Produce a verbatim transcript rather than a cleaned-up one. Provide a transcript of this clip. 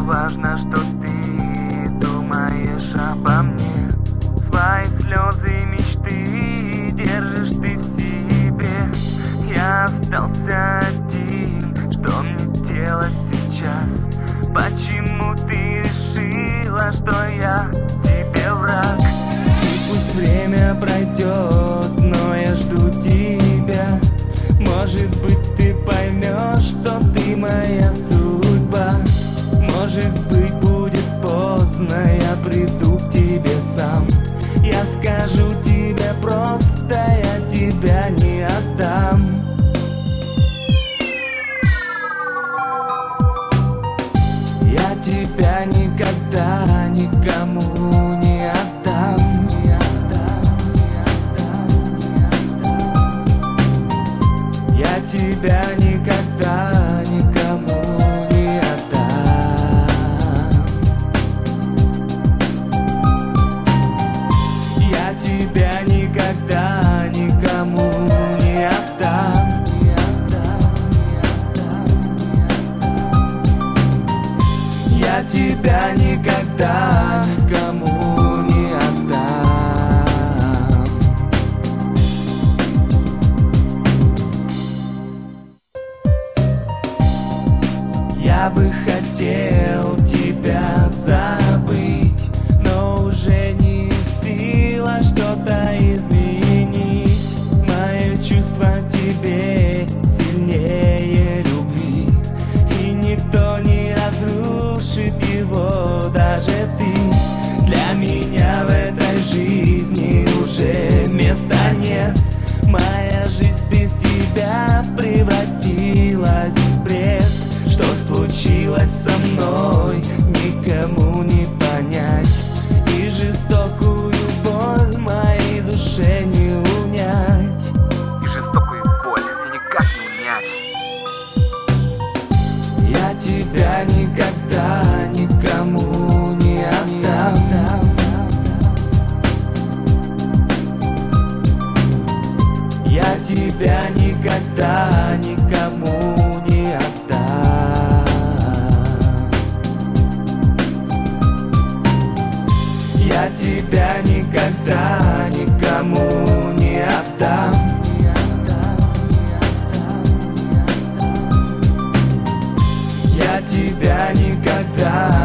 важно, что ты думаешь обо мне. Свои слезы и мечты держишь ты в себе. Я остался один, что мне делать сейчас? Почему ты решила, что я тебе враг? И пусть время пройдет, но я жду тебя. Может быть, ты поймешь, что ты моя судьба. Может быть, будет поздно, я приду к тебе сам. Я скажу тебе просто, я тебя не отдам. Я тебя никогда никому не отдам. Не отдам, не отдам, не отдам. Я тебя никогда никому не отдам. Я тебя никогда никому не отдам. Не отдам, не отдам, не отдам. Я тебя никогда никому не отдам. Я бы хотел тебя забыть, но уже не в силах что-то изменить. Мое чувство к тебе сильнее любви, и никто не разрушит его, даже ты. Для меня в этой жизни уже места нет. Моя жизнь без тебя превратилась в бред. Что случилось со мной, никому не понять. И жестокую боль моей душе не унять. И жестокую боль мне никак не унять. Я тебя никогда никому не отдам. Я тебя никогда никому не отдам. Я тебя никогда никому не отдам. Не отдам, не отдам, не отдам. Я тебя никогда